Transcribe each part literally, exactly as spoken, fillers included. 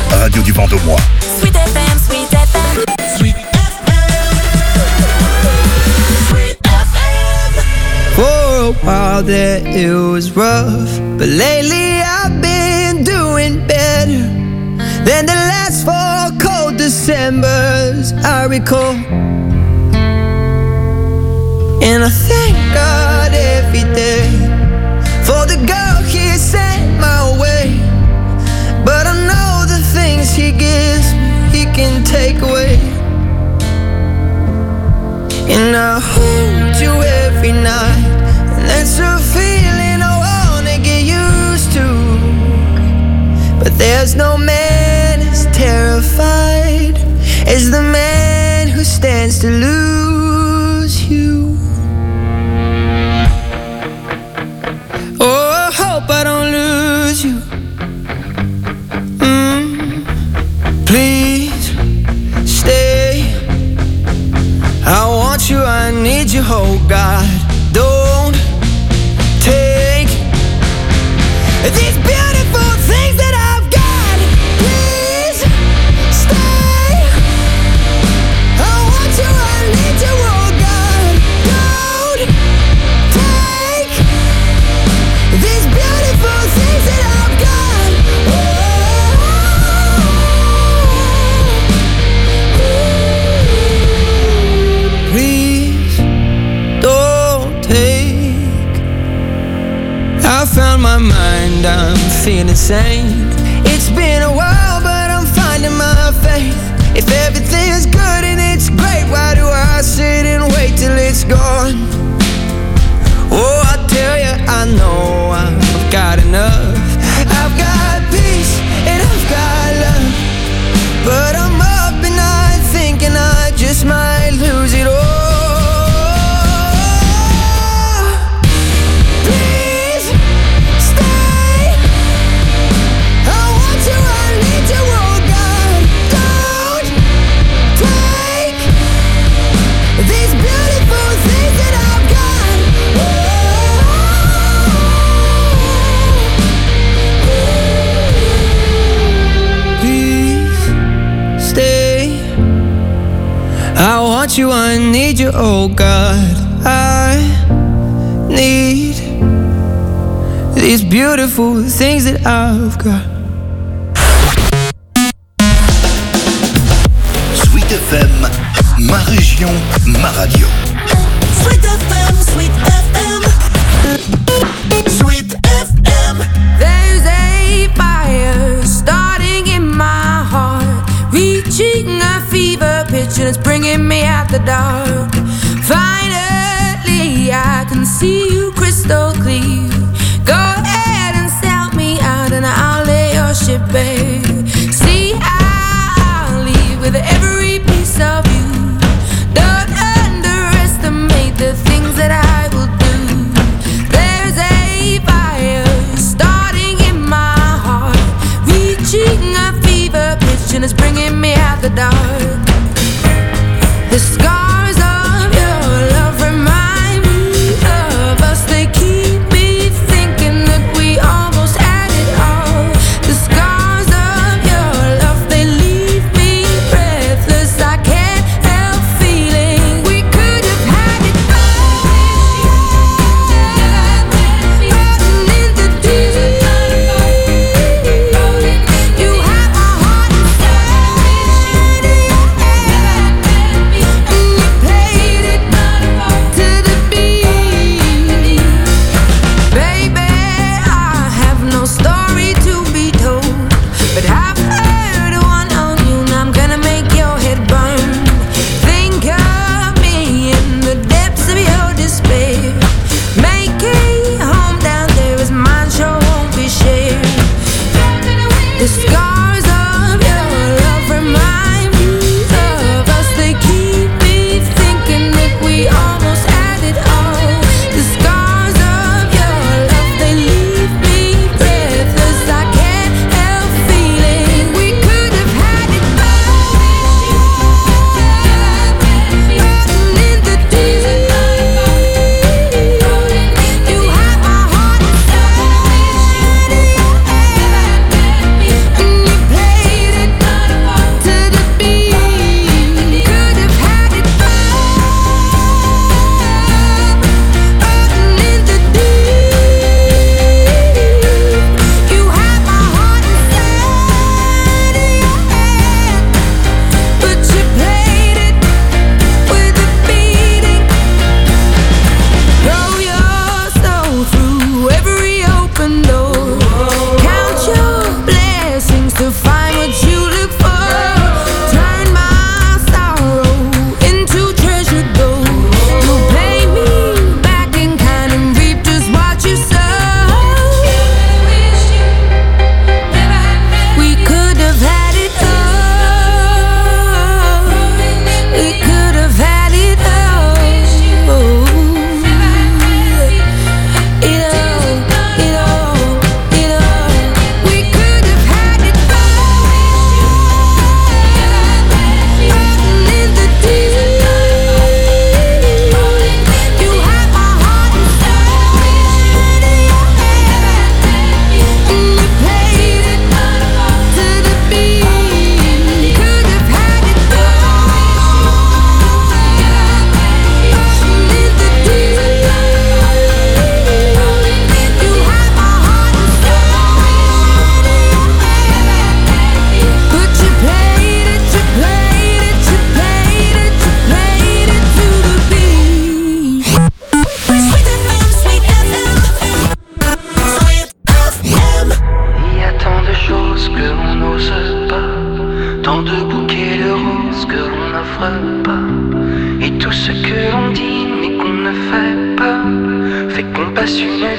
radio du Vendomois. Sweet F M, Sweet F M. Sweet F M. Sweet F M. For a while there it was rough, but lately I've been doing better than the last four cold Decembers I recall. And I thank God every day for the girl He sent my way. But I know the things He gives me, He can take away. And I hold you every night, and that's a feeling I wanna get used to. But there's no man as terrified as the man who stands to lose you. Oh, I hope I don't lose you. Mm, please stay. I want you, I need you, oh God. Don't take these beautiful things that I've got. Please stay. I want you, I need you, oh God. Don't take these beautiful things that I've got. Oh, please don't take. I found my mind, I'm feeling sane. It's been a while, but I'm finding my faith. If everything is good and it's great, why do I sit and wait till it's gone? Oh, I tell you, I know I've got enough. I've got peace and I've got love, but I'm up and I'm thinking I just might lose it all. Please stay. I want you, I need you, oh God. Don't take these beautiful things that I've got. Please stay. I want you, I need you, oh God. I need these beautiful things that I've got. Sweet F M, ma région, ma radio. Sweet F M, Sweet F M. Sweet F M. There's a fire starting in my heart, reaching a fever pitch and it's bringing me out the dark. Finally, I can see you crystal clear. Go ahead and sell me out and I'll lay your ship bare. See, I'll leave with every piece of you. Don't underestimate the things that I will do. There's a fire starting in my heart, reaching a fever pitch and it's bringing me out the dark. The scars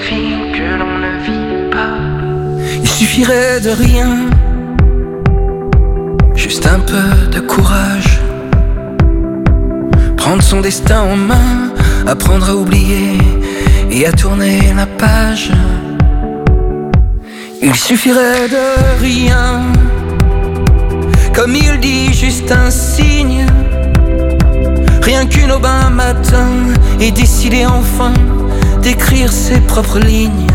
vie que l'on ne vit pas. Il suffirait de rien, juste un peu de courage, prendre son destin en main, apprendre à oublier et à tourner la page. Il suffirait de rien, comme il dit, juste un signe, rien qu'une aube un matin, et décider enfin d'écrire ses propres lignes.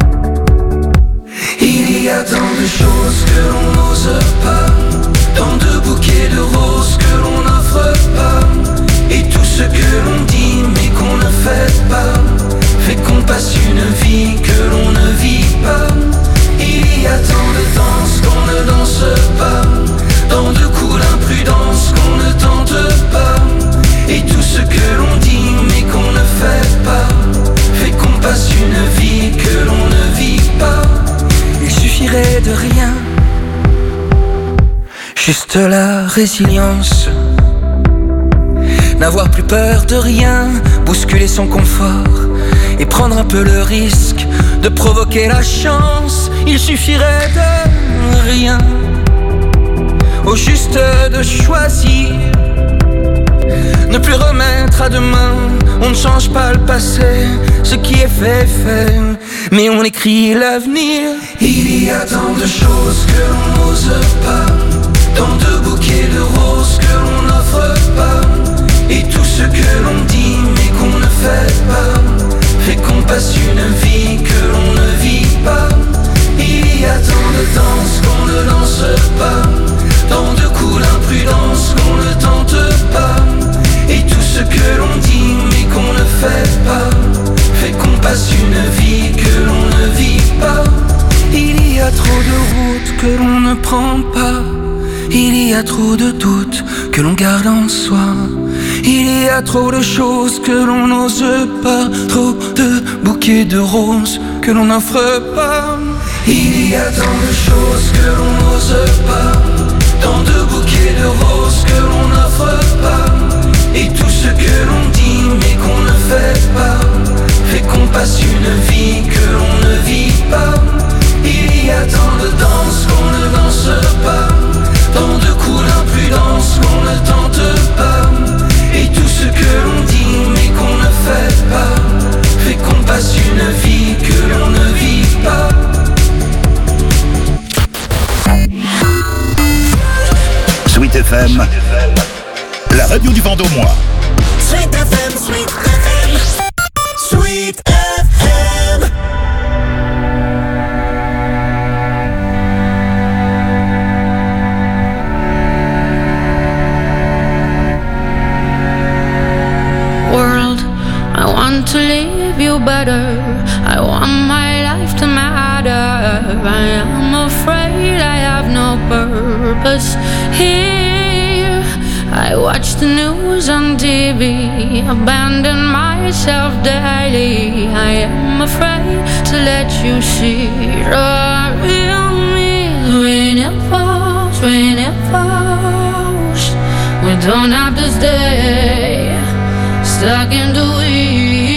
Il y a tant de choses que l'on n'ose pas, tant de bouquets de roses que l'on n'offre pas, et tout ce que l'on dit mais qu'on ne fait pas, fait qu'on passe une vie que l'on ne vit pas. Il y a tant de danses qu'on ne danse pas, tant de coups d'imprudence qu'on ne tente pas, et tout ce que l'on dit mais qu'on ne fait pas, fait qu'on passe une vie que l'on ne vit pas. Il suffirait de rien, juste la résilience, n'avoir plus peur de rien, bousculer son confort et prendre un peu le risque de provoquer la chance. Il suffirait de rien, au juste de choisir, ne plus remettre à demain. On ne change pas le passé, ce qui est fait, fait, mais on écrit l'avenir. Il y a tant de choses que l'on n'ose pas, tant de bouquets de roses que l'on n'offre pas, et tout ce que l'on dit mais qu'on ne fait pas, fait qu'on passe une vie que l'on ne vit pas. Il y a tant de danses qu'on ne danse pas, tant de coups d'imprudence qu'on ne tente pas, et tout ce que l'on dit mais qu'on ne fait pas, fait qu'on passe une vie que l'on ne vit pas. Il y a trop de routes que l'on ne prend pas, il y a trop de doutes que l'on garde en soi, il y a trop de choses que l'on n'ose pas, trop de bouquets de roses que l'on n'offre pas. Il y a tant de choses que l'on n'ose pas, tant de bouquets de roses que l'on n'offre pas, et tout ce que l'on dit mais qu'on ne fait pas, fait qu'on passe une vie que l'on ne vit pas. Il y a tant de danses qu'on ne danse pas, tant de coups d'imprudence qu'on ne tente pas, et tout ce que l'on dit mais qu'on ne fait pas, fait qu'on passe une vie que l'on ne vit pas. Sweet F M, la radio du Vendômois. Sweet F M, Sweet F M, Sweet F M. World, I want to leave you better, I want my life to matter. I am afraid I have no purpose here. I watch the news on T V, abandon myself daily. I am afraid to let you see the real me. When it falls, when it falls, we don't have to stay stuck in the weeds.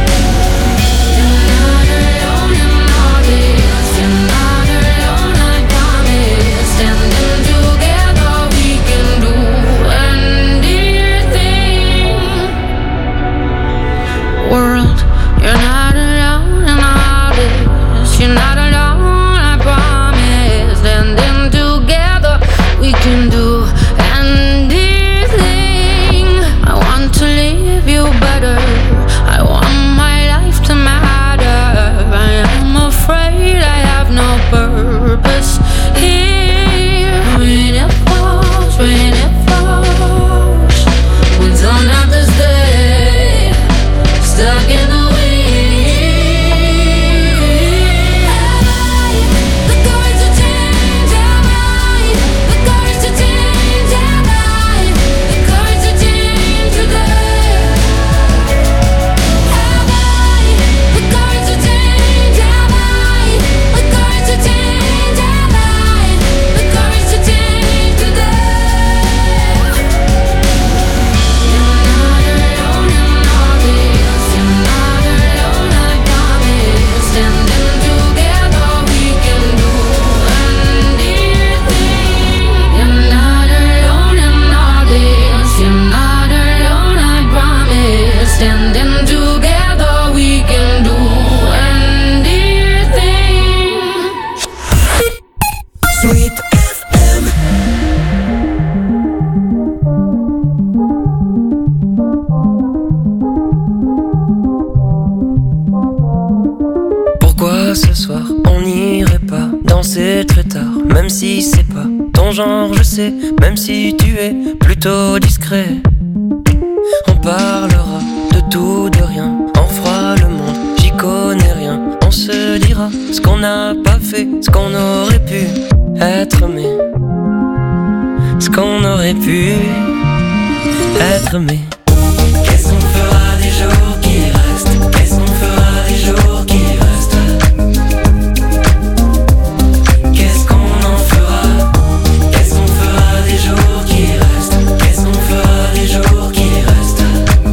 You're not alone, you're not alone. ton genre, je sais, même si tu es plutôt discret. On parlera de tout, de rien, on fera le monde, j'y connais rien. On se dira ce qu'on n'a pas fait, ce qu'on aurait pu être, mais ce qu'on aurait pu être, mais qu'est-ce qu'on fera des jours qui restent? Qu'est-ce qu'on fera des jours qui restent? Qu'est-ce qu'on en fera? Qu'est-ce qu'on fera des jours qui restent? Qu'est-ce qu'on fera des jours qui restent?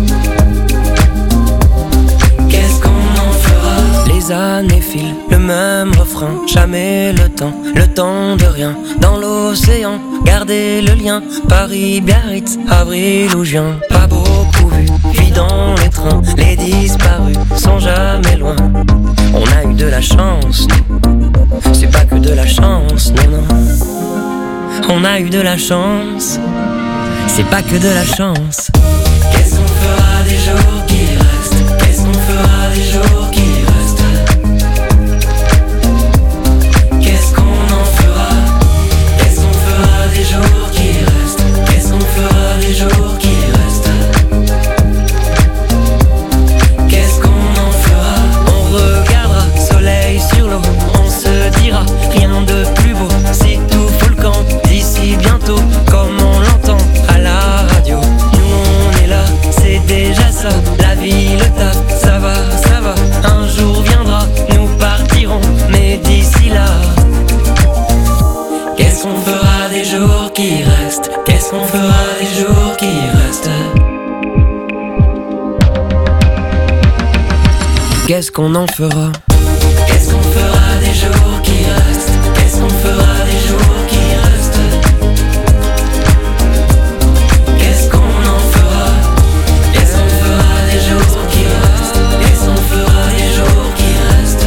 Qu'est-ce qu'on en fera? Les années filent, le même refrain, jamais le temps, le temps de rien. Dans l'océan, gardez le lien, Paris, Biarritz, avril ou juin. Pas beaucoup vu, puis dans les trains, les disparus sont jamais loin. On a eu de la chance, c'est pas que de la chance, non, non. On a eu de la chance, c'est pas que de la chance. Qu'est-ce qu'on fera des jours qui restent? Qu'est-ce qu'on fera des jours qui restent? Qu'est-ce qu'on en fera? Qu'est-ce qu'on fera des jours qui restent? Qu'est-ce qu'on fera des jours qui restent? Qu'est-ce qu'on en fera? On regardera soleil sur l'eau, on se dira rien de plus beau. Si tout fout le camp d'ici bientôt, comme on l'entend à la radio. Nous on est là, c'est déjà ça. La vie, le taf, ça va, ça va. Un jour viendra, nous partirons, mais d'ici là, qu'est-ce qu'on fera des jours qui restent? Qu'est-ce qu'on fera des jours qui restent? Qu'est-ce qu'on en fera? Qu'est-ce qu'on fera des jours qui restent? Qu'est-ce qu'on fera des jours qui restent? Qu'est-ce qu'on en fera? Qu'est-ce qu'on fera des jours qui restent? Qu'est-ce qu'on fera des jours qui restent?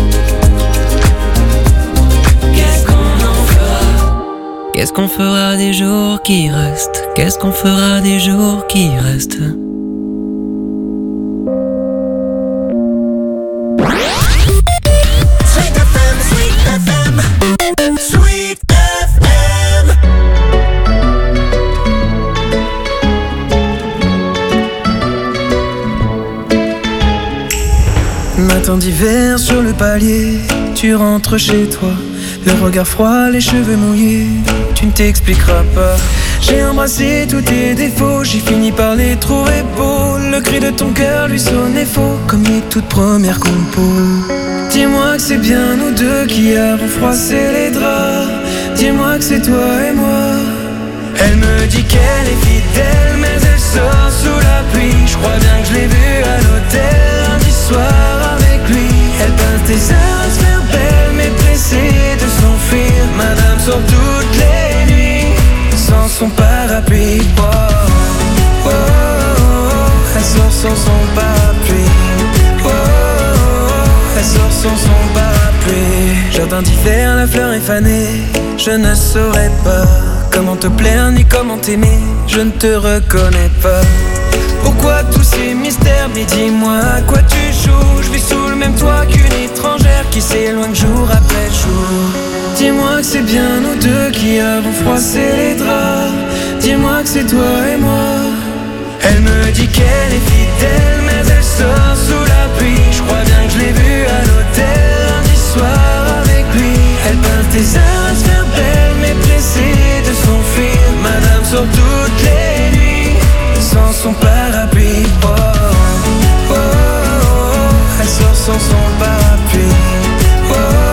Qu'est-ce qu'on en fera? Qu'est-ce qu'on fera des jours qui restent? Qu'est-ce qu'on fera des jours qui restent? Sweet F M, Sweet F M, Sweet F M. Matin d'hiver sur le palier, tu rentres chez toi, le regard froid, les cheveux mouillés, tu ne t'expliqueras pas. J'ai embrassé tous tes défauts, j'ai fini par les trouver beaux. Le cri de ton cœur lui sonnait faux, comme les toutes premières compos. Dis-moi que c'est bien nous deux qui avons froissé les draps. Dis-moi que c'est toi et moi. Elle me dit qu'elle est fidèle, mais elle sort sous la pluie. Je crois bien que je l'ai vue à l'hôtel lundi soir avec lui. Elle passe des heures à se faire belle, mais pressée de s'enfuir. Madame sort toutes les nuits sans son parapluie. Oh, oh, oh, oh. Elle sort sans son parapluie. Oh, oh, oh. Elle sort sans son parapluie. Jardin d'hiver, la fleur est fanée. Je ne saurais pas comment te plaire ni comment t'aimer. Je ne te reconnais pas. Pourquoi tous ces mystères? Mais dis-moi à quoi tu joues. Je vis sous le même toit qu'une étrangère qui s'éloigne jour après jour. Dis-moi que c'est bien nous deux qui avons froissé les draps. Dis-moi que c'est toi et moi. Elle me dit qu'elle est fidèle, mais elle sort sous la pluie. Je crois bien que je l'ai vue à l'hôtel lundi soir avec lui. Elle passe des heures à se faire belle, mais pressée de s'enfuir. Madame sort toutes les nuits sans son parapluie. Oh, oh, oh, oh. Elle sort sans son parapluie. Oh, oh,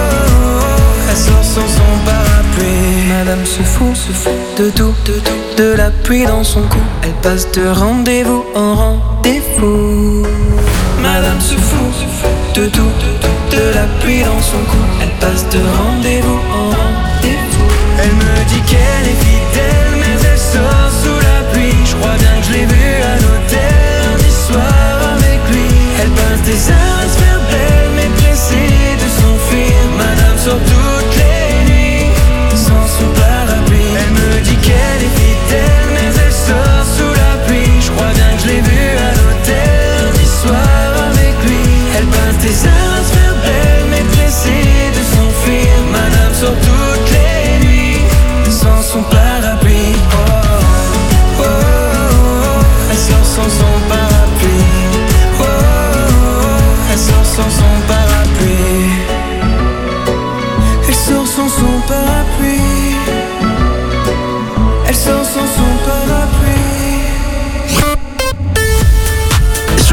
oh. Elle sort sans son parapluie. Madame se fout, se fout de tout, de tout, de la pluie dans son cou. Elle passe de rendez-vous en rendez-vous. Madame se fout, se fout de tout, de tout, de la pluie dans son cou. Elle passe de rendez-vous en rendez-vous. Elle me dit qu'elle est fidèle, mais elle sort sous la pluie. Je crois bien que je l'ai vue à l'hôtel lundi soir avec lui. Elle passe des heures à se faire belle, mais pressée de s'enfuir. Madame sort toutes les nuits sans son parapluie. Elle me dit qu'elle est fidèle, mais elle sort sous la pluie. Je crois bien que je l'ai vue à l'hôtel lundi soir avec lui. Elle passe des heures à se faire belle, mais pressée de s'enfuir. Madame sort toutes les nuits sans son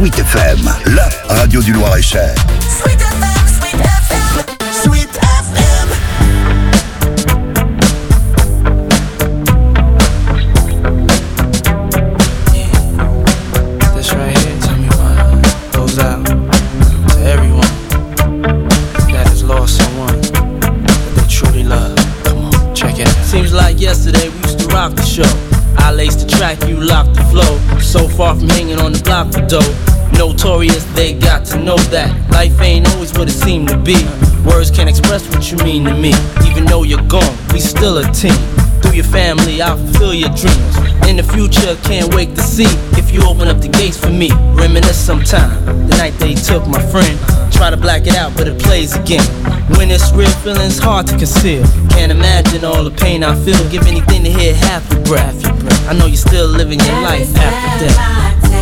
Sweet F M, la radio du Loir-et-Cher. Sweet F M, Sweet F M, Sweet F M. Yeah, this right here, tell me why, goes out to everyone that has lost someone that they truly love. Come on, check it out. Seems like yesterday we used to rock the show. I laced the track, you locked the flow. So far from hanging on the block for dough. Notorious, they got to know that life ain't always what it seemed to be. Words can't express what you mean to me. Even though you're gone, we still a team. Through your family, I'll fulfill your dreams. In the future, can't wait to see if you open up the gates for me. Reminisce sometime, the night they took my friend. Try to black it out, but it plays again. When it's real, feeling's hard to conceal. Can't imagine all the pain I feel. Give anything to hear half your breath. I know you're still living your life after death.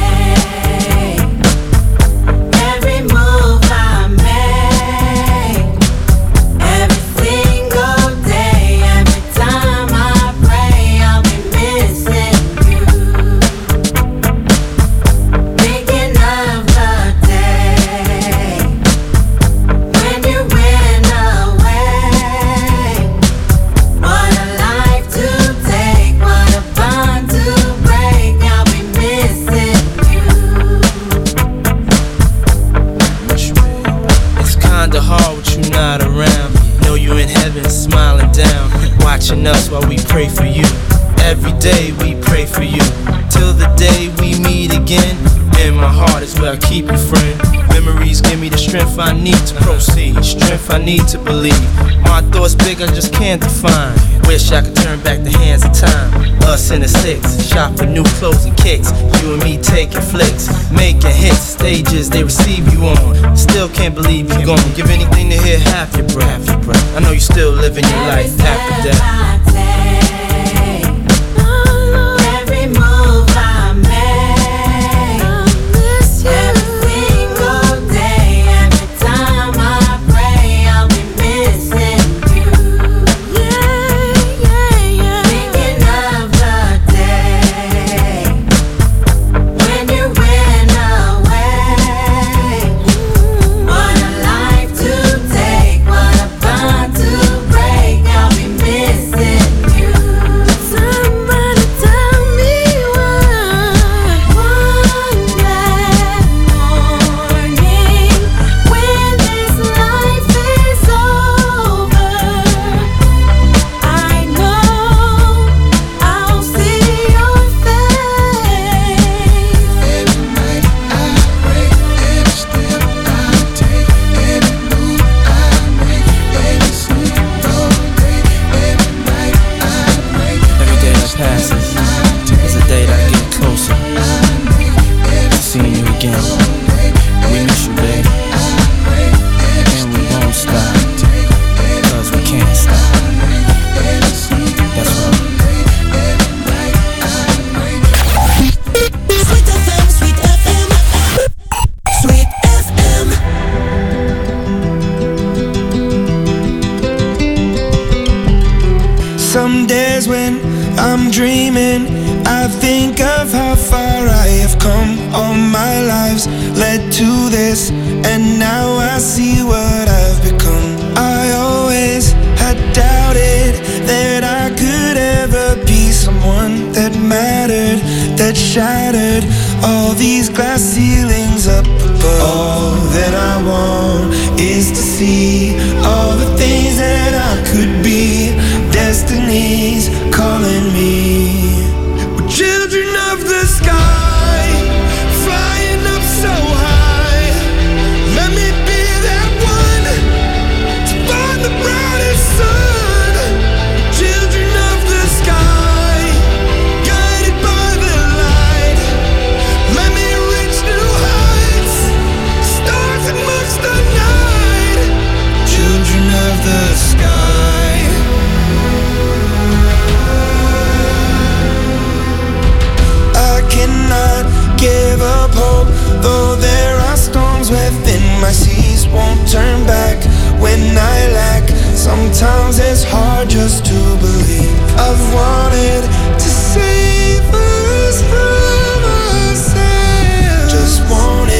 Us while we pray for you. Every day we pray for you. Till the day we meet again. In my heart is where I keep you, friend. Memories give me the strength I need to proceed. Strength I need to believe. My thoughts big, I just can't define. Wish I could turn back the hands of time. Us in the six, shop for new clothes and kicks. You and me taking flicks, making hits. Stages they receive you on. Still can't believe you're gone. Give anything to hear half your breath. I know you're still living your life after death. Some days when I'm dreaming, I think of how far I have come. All my lives led to this, and now I see what I've become. I always had doubted that I could ever be someone that mattered, that shattered all these glass ceilings up above. All that I want is to see all the things that I could be. Destiny's calling me. We're children of the sky, flying up so high. Let me be that one to find the brightest sun. Children of the sky, guided by the light. Let me reach new heights, stars amongst the night. Children of the sky. Cannot give up hope, though there are storms within my seas. Won't turn back when I lack. Sometimes it's hard just to believe. I've wanted to save us from ourselves. Just wanted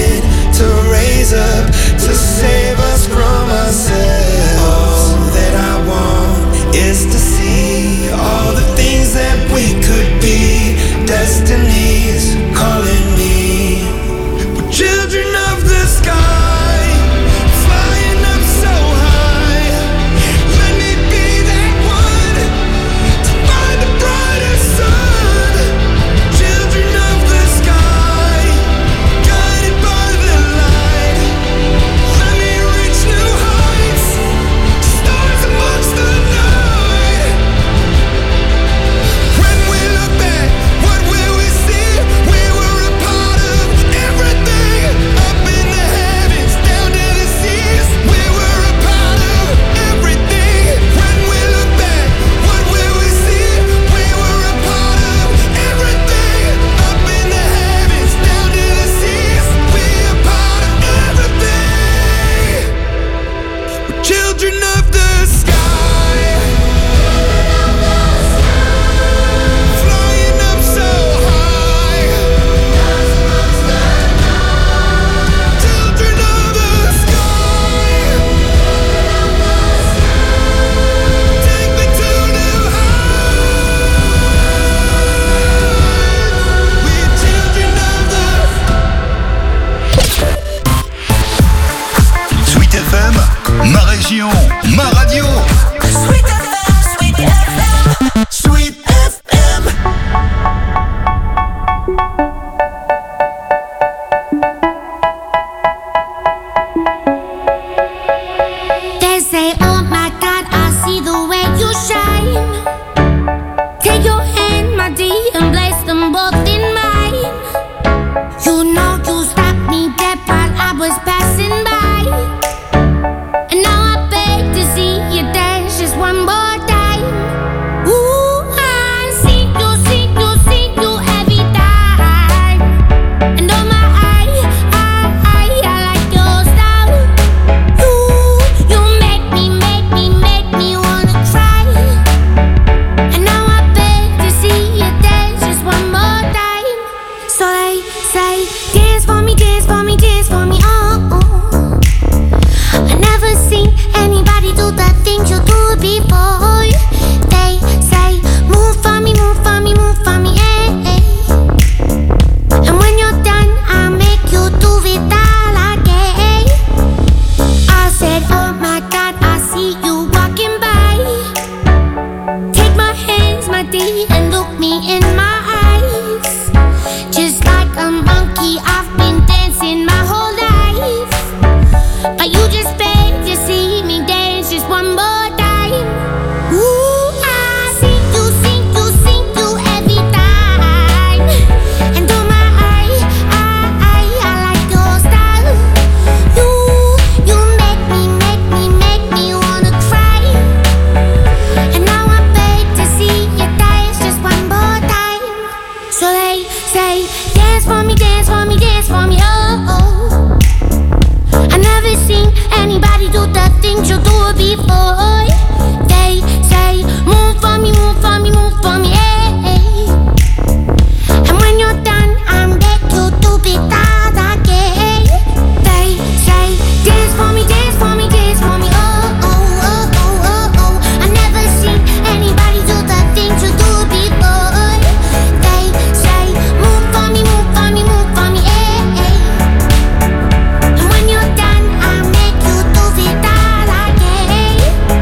look me in my eyes. Just like a monkey, I've been dancing my whole life. But you just paid to see me dance just one more time. Ooh, I sing you, sing you, sing you every time. And oh my, I, I, I like your style. You, you make me, make me, make me wanna cry. And now I beg to see you dance just one more time. So they say, dance for me, dance for me, dance for me, oh, oh. I never seen anybody do the things you do before. They say, move for me, move for me, move for me, hey, hey. And when you're done, I'm back you to be that again. They say, dance for me, dance for me, dance for me, oh, oh, oh, oh, oh, oh. I never seen anybody do the things you do before. They say, move for me, move for me, move for me, hey, hey. And when you're done, I'll make you do it all again.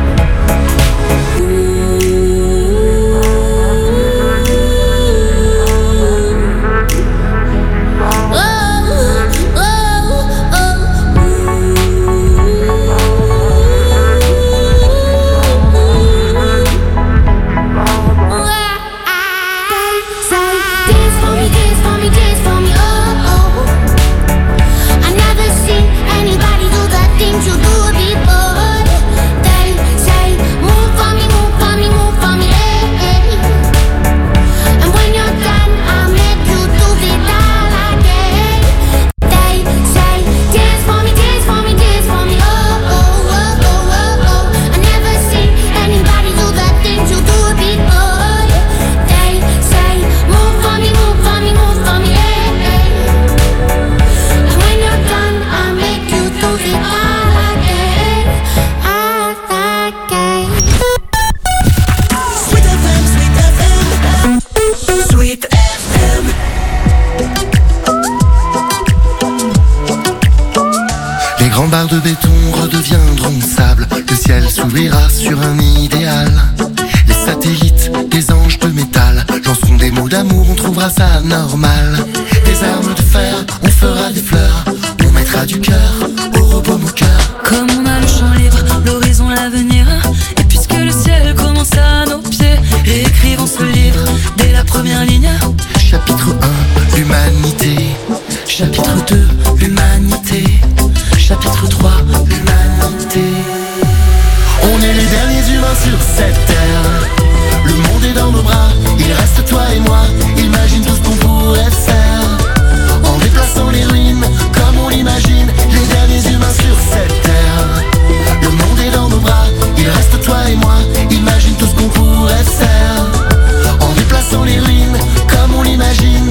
Les grands barres de béton redeviendront sable. Le ciel s'ouvrira sur un idéal. Les satellites, des anges de métal, lanceront des mots d'amour, on trouvera ça normal. Des armes de fer, on fera des fleurs, on mettra du cœur au robot moqueur. Comme on a le champ libre, l'horizon, l'avenir. Et puisque le ciel commence à nos pieds, réécrivons ce livre dès la première ligne. Chapitre un, l'humanité. Chapitre deux, l'humanité. Chapitre trois, l'humanité. On est les derniers humains sur cette terre. Le monde est dans nos bras, il reste toi et moi. Imagine tout ce qu'on pourrait faire en déplaçant les ruines comme on l'imagine. Les derniers humains sur cette terre. Le monde est dans nos bras, il reste toi et moi. Imagine tout ce qu'on pourrait faire en déplaçant les ruines comme on l'imagine.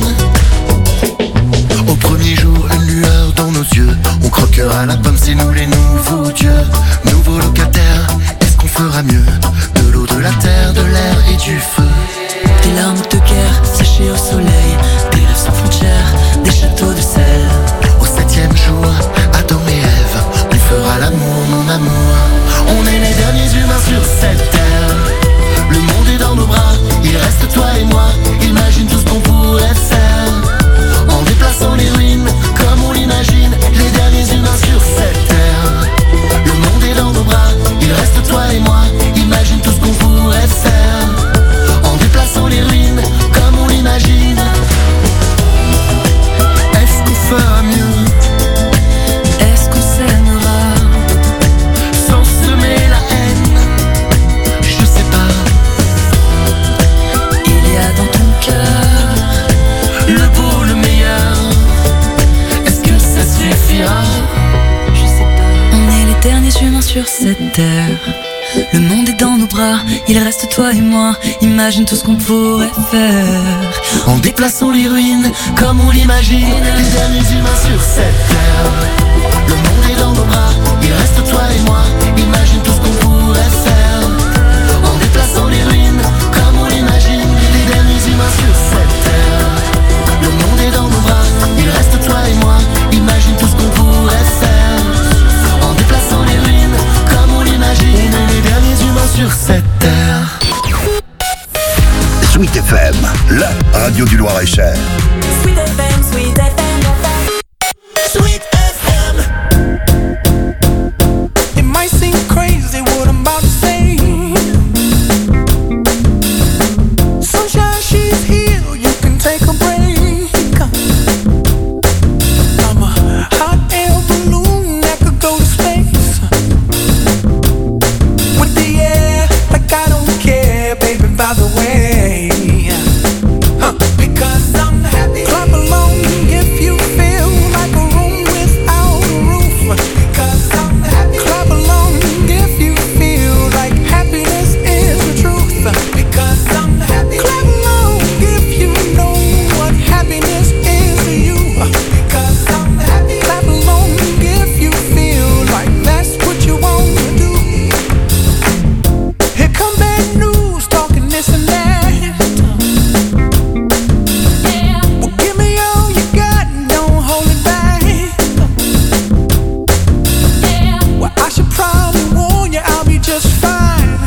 Au premier jour, une lueur dans nos yeux. On croquera la pomme, c'est nous les nouveaux dieux. Nouveaux locataires, est-ce qu'on fera mieux? De l'eau, de la terre, de l'air et du feu. Des larmes de guerre séchées au soleil, des rêves sans frontières, des châteaux de sel. Au septième jour, Adam et Ève, on fera l'amour, mon amour. On est les derniers humains sur cette terre. Le monde est dans nos bras, il reste toi et moi. Imagine tout ce qu'on pourrait faire en déplaçant les ruines comme on l'imagine. Les derniers humains sur cette terre. Le monde est dans nos bras, il reste toi et moi. Imagine tout ce qu'on pourrait faire en déplaçant les ruines comme on l'imagine. Est-ce qu'on fera mieux? Est-ce qu'on s'aimera sans semer la haine? Je sais pas. Il y a dans ton cœur le beau, le meilleur. Est-ce que ça suffira? Je sais pas. On est les derniers humains sur cette terre. Le monde est dans nos bras, il reste toi et moi. Imagine tout ce qu'on pourrait faire en déplaçant les ruines comme on l'imagine. Les derniers humains sur cette terre. Le monde est dans nos bras, il reste toi et moi. Imagine tout ce qu'on pourrait faire en déplaçant les ruines comme on l'imagine. Les derniers humains sur cette terre. Le monde est dans nos bras, il reste toi et moi. Imagine tout ce qu'on pourrait faire en déplaçant les ruines comme on l'imagine. On est les derniers humains sur cette terre. Sweet F F M, la radio du Loir-et-Cher. Sweet F M, Sweet F M, Sweet F M. It might seem crazy what I'm about to say. Sunshine, she's here, you can take a break. I'm a hot air balloon that could go to space. With the air, like I don't care, baby, by the way. Huh. Because I'm happy. Clap along if you feel like a room without a roof. Because I'm happy. Clap along if you feel like happiness is the truth. Because I'm happy. Clap along if you know what happiness is to you. Because I'm happy. Clap along if you feel like that's what you want to do. Here come bad news, talking this and that. Well, give me all you got and don't hold it back. Well, I should probably warn you, I'll be just fine.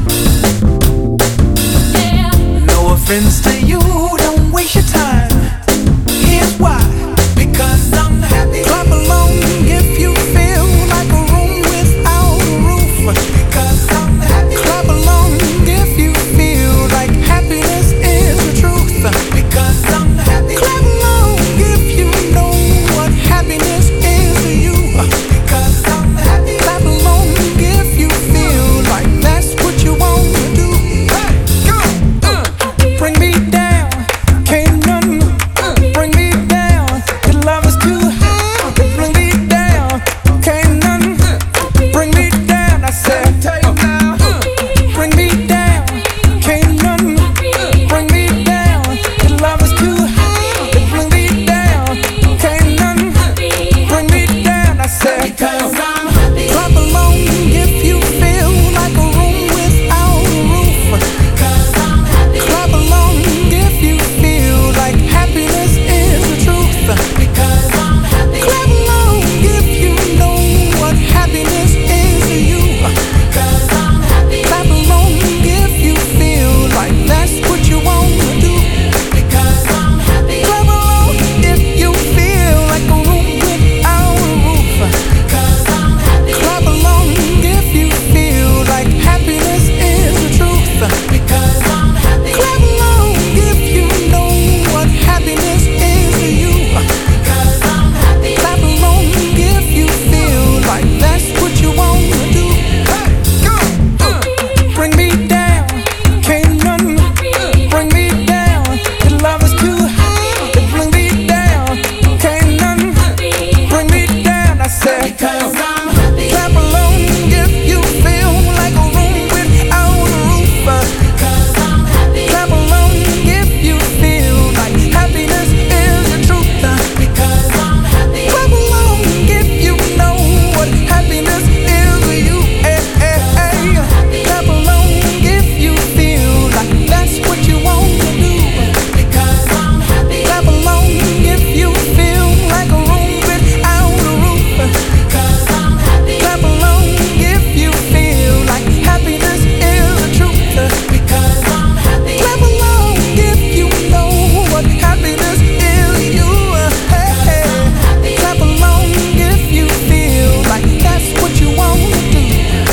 No offense to you, don't waste your time. Here's why. Because I'm happy. Clap along if you feel like a room without a roof. Because I'm happy. Clap along if you feel like happiness is the truth. Because I'm happy. Clap along if you know what happiness is to you. Because I'm happy. Clap along if you feel like that's what you want to do. Hey, go! Uh, bring me down, can't none bring me down. Your love is too high, bring me down, can't none bring me down. I said, uh, bring me down, can't none bring me down. Your love is too high, bring me down, can't none bring me down. I said, because I'm happy. Clap along if you feel like a room without a roof. Because I'm happy. Clap along if you feel like happiness is the truth. Because I'm happy. Clap along if you know what happiness is to you. Because I'm happy. Clap along if you feel like that's what you want to do. Because I'm happy. Clap along if you feel like a room without a roof. Because I'm happy. Clap along if you feel like happiness is the truth. Because I'm happy. Clap along if you know what happiness is to you. Because I'm happy. Clap along if you feel like that's what you want to do. Hey, go! Uh, bring me down, can't none bring me down. Your love is too high, bring me down, can't none bring me down. I said, because I'm happy. Clap along if you feel like a room without a roof. Because I'm happy. Clap along if you feel like happiness is the truth. Because I'm happy. Clap along if you know what happiness is to you. Eh, eh, eh. Clap along if you feel like that's what you want to do. Because I'm happy. Clap along if you feel like a room without a roof. Because I'm happy. Clap along if you feel like happiness is the truth. Because I'm happy. Clap along if you know what happiness is to you. Hey, hey. Clap along if you feel like that's what you want to do.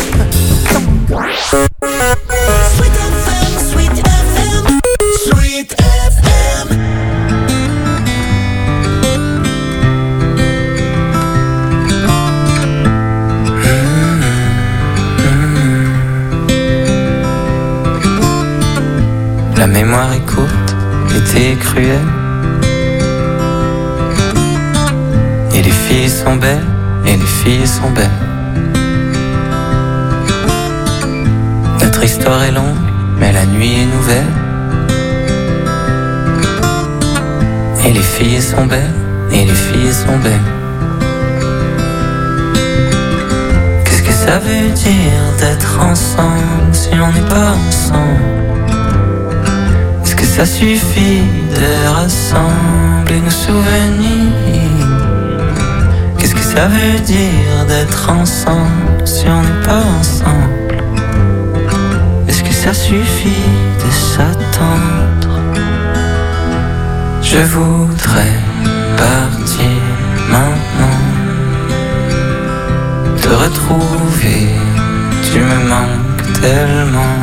Sweet F M, Sweet F M, Sweet F M. La mémoire est courte, l'été est cruel. Et les filles sont belles, et les filles sont belles. Notre histoire est longue, mais la nuit est nouvelle. Et les filles sont belles, et les filles sont belles. Qu'est-ce que ça veut dire d'être ensemble si on n'est pas ensemble? Est-ce que ça suffit de rassembler nos souvenirs? Qu'est-ce que ça veut dire d'être ensemble si on n'est pas ensemble? Est-ce que ça suffit de s'attendre? Je voudrais partir maintenant, te retrouver, tu me manques tellement.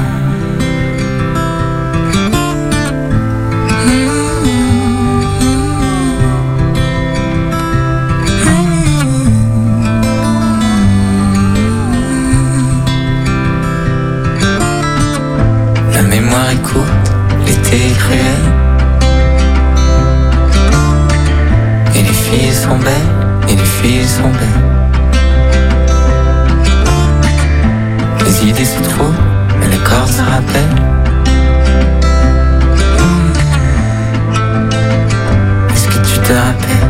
La mémoire est courte, l'été est cruel, et les filles sont belles, et les filles sont belles. Les idées se trouvent, mais le corps se rappelle. Mmh. Est-ce que tu te rappelles?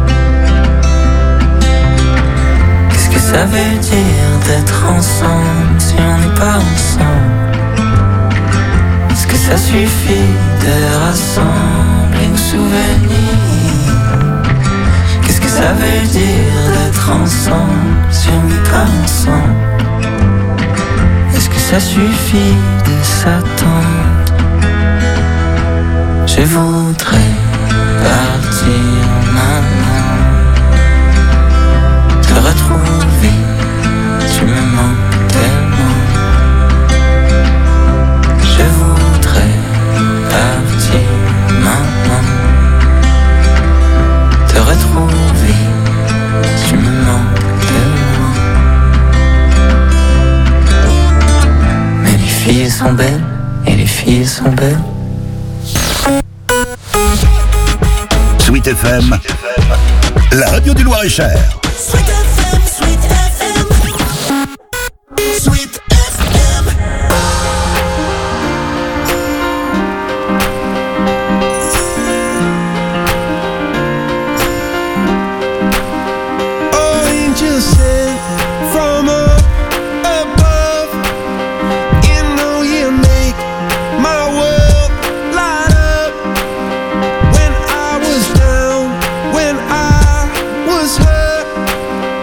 Qu'est-ce que ça veut dire d'être ensemble si on n'est pas ensemble? Est-ce que ça suffit de rassembler nos souvenirs? Qu'est-ce que ça veut dire d'être ensemble si on n'est pas ensemble? Est-ce que ça suffit de s'attendre? Je voudrais partir maintenant, te retrouver, tu me manques tellement. Je voudrais partir maintenant, te retrouver, tu me manques tellement. Mais les filles sont belles, et les filles sont belles. Sweet F M, la radio du Loir-et-Cher. Sweet F M, Sweet F M, Sweet F M. Oh, angels sent from up above. You know you make my world light up. When I was down, when I was hurt,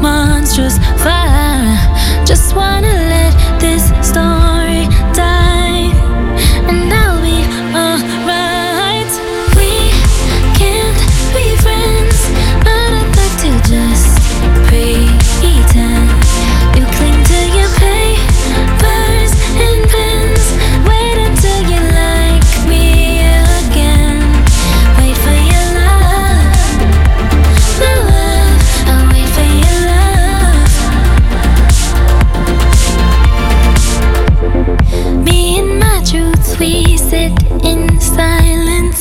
monstrous fire. Just wanna let this story die, and I'll be alright. We can't be friends, but I'd like to just pretend. You cling to your papers and pens. Wait until you like me again. Wait for your love, my love. I'll wait for your love. Me and my truth, we sit in silence.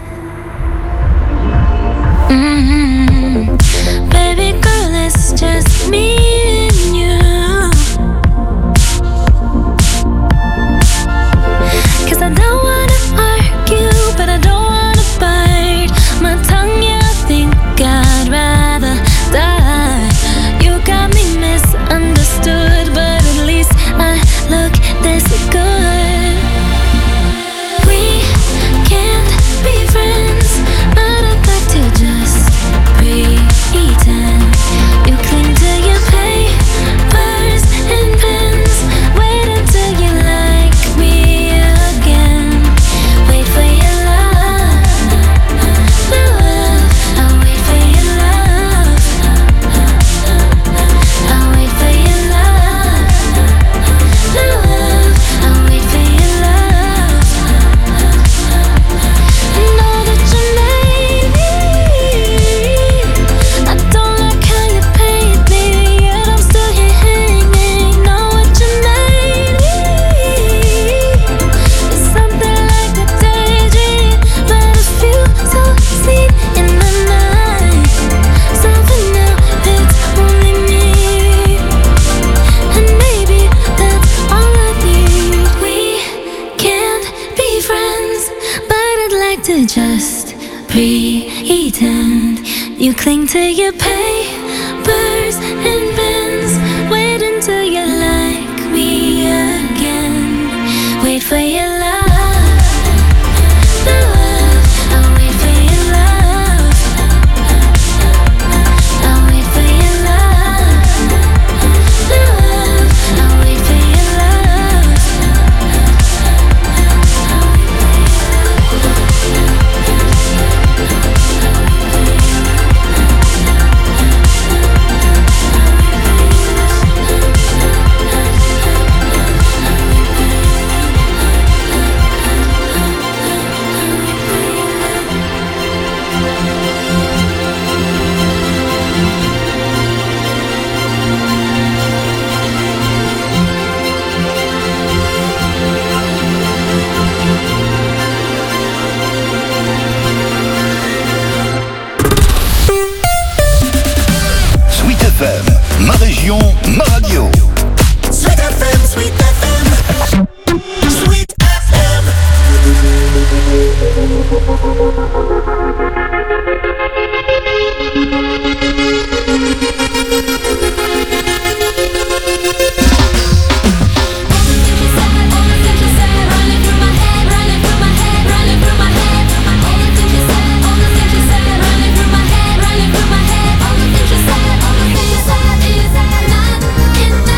Mm-hmm. Baby girl, it's just me and you. 'Cause I don't wanna argue, but I don't wanna bite my tongue. Yeah, I think I'd rather die. You got me misunderstood, but at least I look this good. We can't be friends, but I'd like to just pretend. You cling to your papers and pens. Wait until you like me again. Wait for your love, my love. I'll wait for your love. I'll wait for your love, my love. I'll wait for your love. I know that you made me. I don't like how you paint me, yet I'm still here hanging. Know what you made me. It's something like a daydream, but a few so seen in the night. So for now, it's only me, and maybe that's all I need. We can't be friends, but I'd like to just pretend. You cling to your papers and pens. Wait until you like me again. Wait for your love, my love. I'll wait for your love. I'll wait for your love, my love. I'll wait for your love. Sweet F M, ma région, ma radio. Sweet F M, Sweet F M, Sweet F M. Running through my head, all the things you said, all the things you said, is that not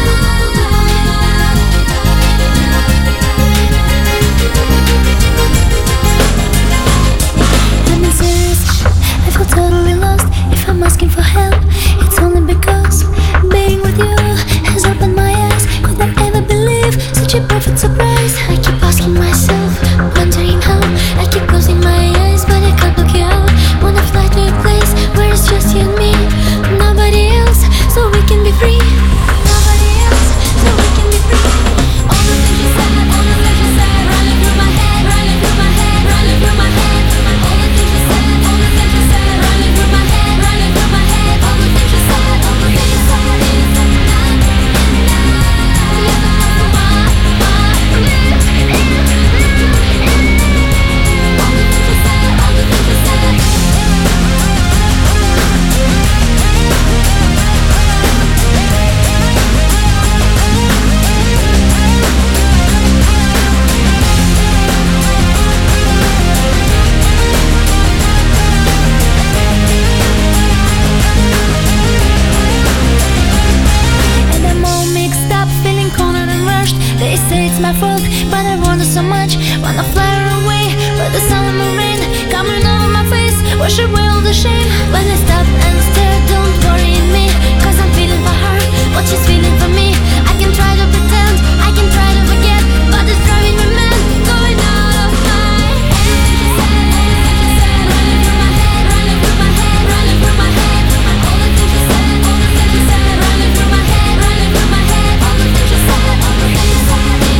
wash away all the shame. When I stop and stare, don't worry me, cause I'm feeling for her what she's feeling for me. I can try to pretend, I can try to forget, but it's driving me mad, going out of my head. Running through my head, running through my head, running through my head. All the things you said, all the things you said, running through my head, running through my head. All the things you said, all the things you said.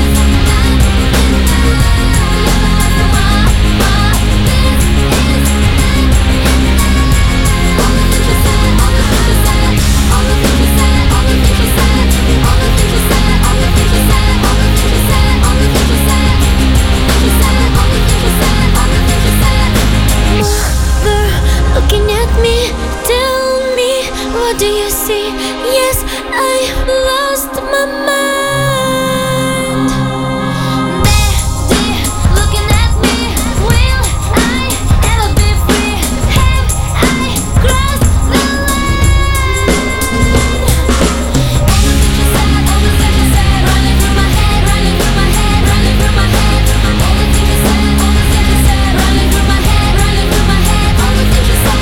Looking at me, tell me, what do you see? Yes, I lost my mind. Daddy, looking at me, will I ever be free? Have I crossed the line? All the things you said, all the things you said, running through my head, running through my head, running through my head. All the things you said, all the things you said, running through my head, running through my head. All the things you said.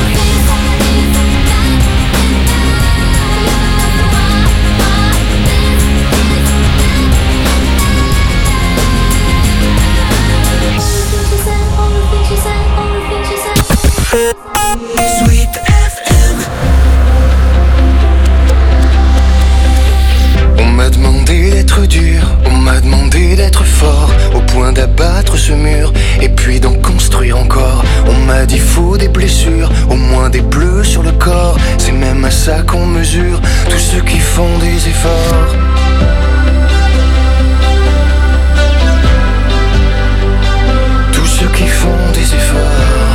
Sweet F M. On m'a demandé d'être dur, on m'a demandé d'être fort, au point d'abattre ce mur, et puis d'en construire encore. On m'a dit faut des blessures, au moins des bleus sur le corps. C'est même à ça qu'on mesure tous ceux qui font des efforts. Tous ceux qui font des efforts.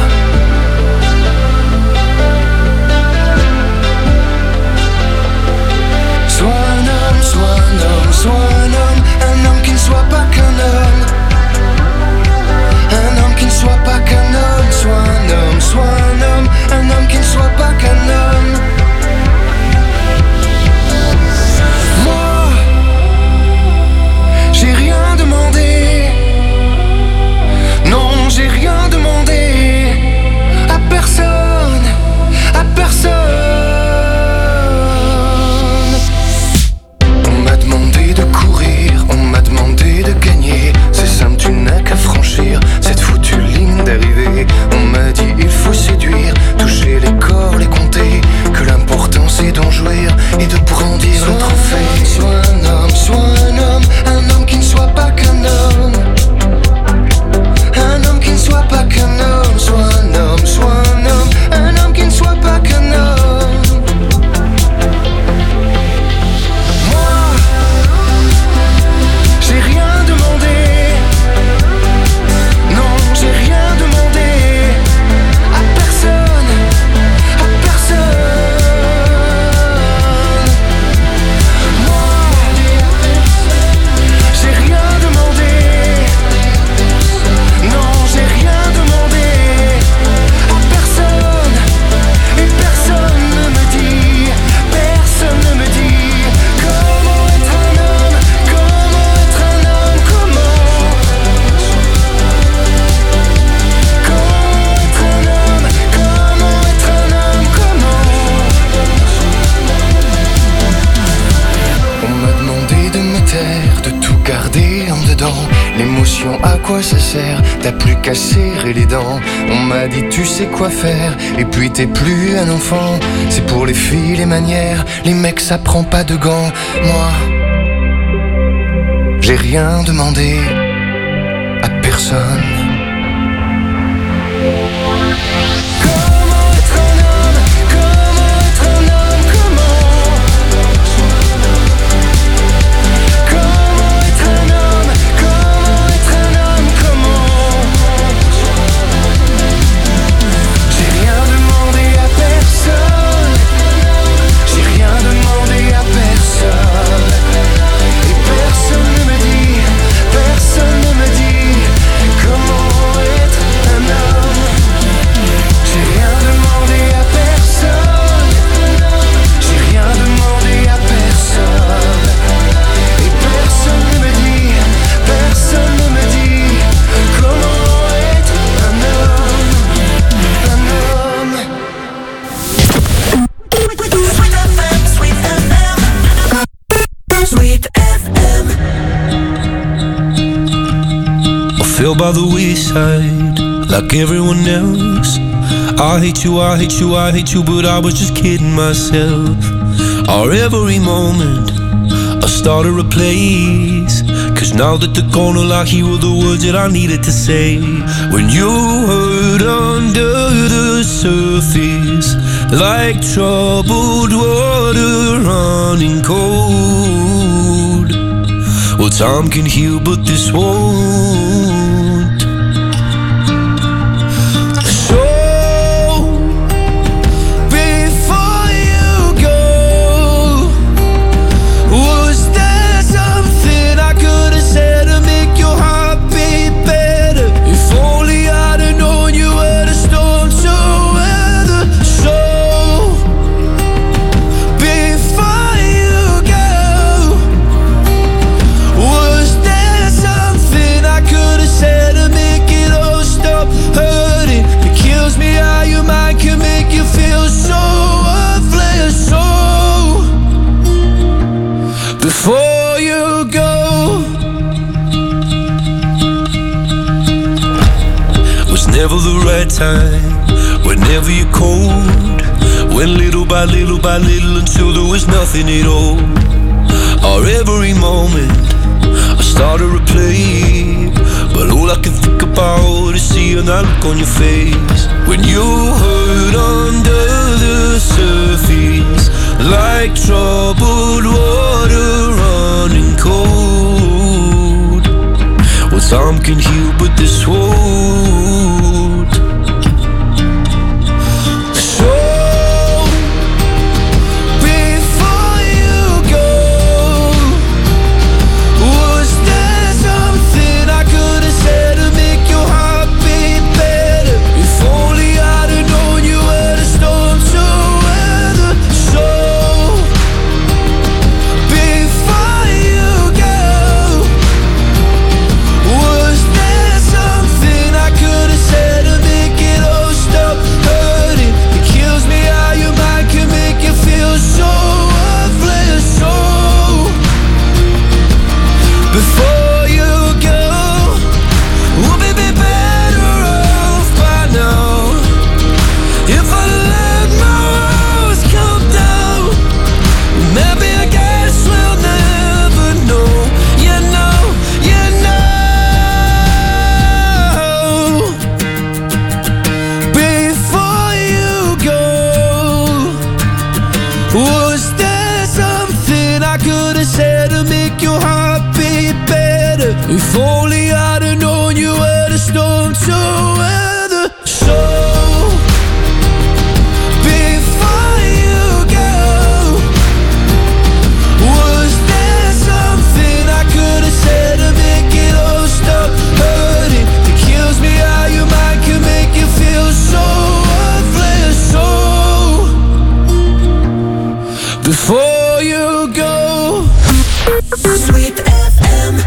Sois un homme, sois un homme, sois un homme, un homme qui ne soit pas qu'un homme. Un homme qui ne soit pas qu'un homme, sois un homme, sois un homme, un homme qui ne soit pas qu'un homme. Moi, j'ai rien demandé. Non, j'ai rien demandé à personne, à personne. On m'a demandé de courir, on m'a demandé de gagner. C'est simple, tu n'as qu'à franchir cette foutue ligne d'arrivée. On m'a dit il faut séduire, toucher les corps, les compter, que l'important c'est d'en jouir et de brandir le trophée. Sois un homme, sois un homme, un homme qui ne soit pas qu'un homme. Un homme qui ne soit pas qu'un homme, sois un homme, sois un homme, un homme qui ne soit pas qu'un homme. Moi, j'ai rien demandé. Non, j'ai rien demandé à personne, à personne. Moi, j'ai rien demandé. Non, j'ai rien demandé à personne. Et personne ne me dit, personne ne me dit comment être un homme, comment être un homme, comment. Comment être un homme, comment être un homme, comment. On m'a demandé de me taire, de tout garder en dedans. L'émotion, à quoi ça sert? T'as plus qu'à serrer les dents. On m'a dit tu sais quoi faire, et puis t'es plus un enfant. C'est pour les filles les manières, les mecs ça prend pas de gants. Moi, j'ai rien demandé à personne. Comment être un homme, comment être un homme, comment. Comment être un homme, comment être un homme, comment. J'ai rien demandé à personne. J'ai rien demandé à personne. Et personne ne me dit, personne ne me dit comment fell by the wayside like everyone else. I hate you, I hate you, I hate you, but I was just kidding myself. Our every moment I started a place, cause now that they're gone, all I hear were the words that I needed to say. When you hurt under the surface, like troubled water running cold. Well, time can heal, but this won't. So, before you go, was there something I could have said to make your heart beat better? If only I'd have known you were the storm to weather. So, before you go, was there something I could have said to make it all stop hurting? It kills me how your mind can make you feel so worthless. So, before you go, was never the right time, whenever you're cold. Went little by little by little until there was nothing at all. Our every moment I started to play, but all I can think about is seeing that look on your face. When you hurt under the surface, like troubled water running cold. Well, time can heal, but this won't. So, before you go, was there something I could have said to make your heart beat better? If only I'd have known you were the storm to weather. So, before you go, was there something I could have said to make it all stop hurting? It kills me how your mind can make you feel so worthless. So, before you go, would we be better off by now if I let my walls come down? Maybe I guess we'll never know. You know, you know. Before you go, was there something I could have said to make your heart beat better? If only I'd have known you were the storm to weather. So, before you go, was there something I could have said to make it all stop hurting? It kills me how your mind can make you feel so worthless. So, before you go, Sweet F M.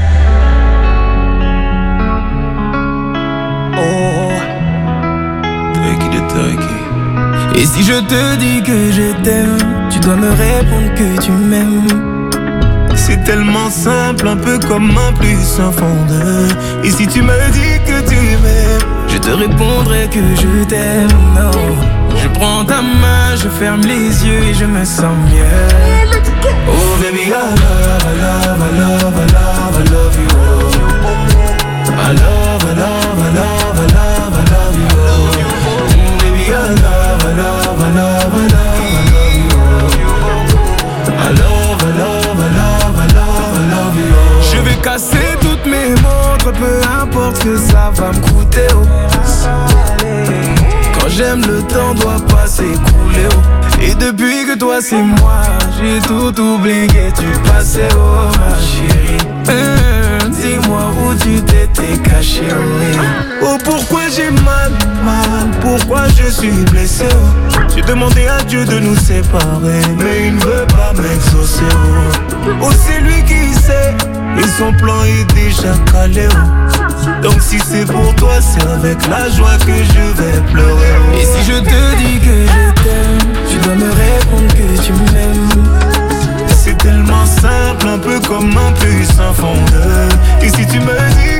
Oh, Turkey de Turkey. Et si je te dis que je t'aime, tu dois me répondre que tu m'aimes. C'est tellement simple, un peu comme un plus un fond de. Et si tu me dis que tu m'aimes, je te répondrai que je t'aime. Non, je prends ta main, je ferme les yeux et je me sens mieux. Oh baby, I love, I love, I love, I love, I love you. Oh. I love, I love, I love, I love, I love you. Oh. Mm, baby, I love, I love, I love, I love, I love you. Oh. I love, I love, I love, I love, I love you. Oh. Je vais casser toutes mes montres, peu importe ce que ça va me coûter. Oh. Quand j'aime, le temps doit pas s'écouler. Oh. Et depuis que toi c'est moi, j'ai tout oublié, tu passais, oh ma chérie. Mmh, dis-moi où tu t'étais caché, oui. Oh pourquoi j'ai mal, mal, pourquoi je suis blessé, oh. J'ai demandé à Dieu de nous séparer, mais il ne veut pas m'exaucer, oh. Oh c'est lui qui sait, et son plan est déjà calé, oh. Donc si c'est pour toi, c'est avec la joie que je vais pleurer, oh. Et si je te dis que je t'aime, tu dois me répondre que tu m'aimes. C'est tellement simple, un peu comme un puissant fondeur. Et si tu me dis que tu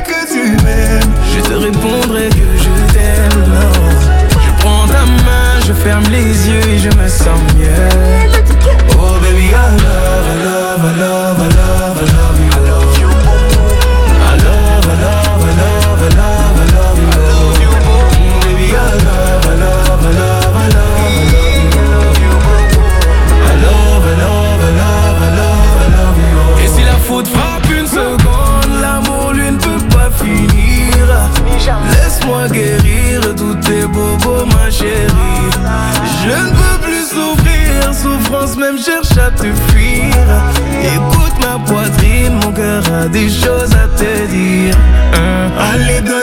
m'aimes, je te répondrai que je t'aime. Non. Je prends ta main, je ferme les yeux et je me sens mieux. Oh baby, I love, I love, I love, I love, I love you. I love you. I love, I love, I love, I love, I love you. I love you. Baby, I love, I love, I love, I love you. I love, I love, I love, I love, I love you. Et si la faute frappe une seconde, l'amour lui ne peut pas finir. Laisse-moi guérir tous tes bobos, ma chérie. Je ne peux plus souffrir, souffrance même cherche à te fuir. Écoute ma poitrine, mon cœur a des choses à te dire. hein. Allez, donne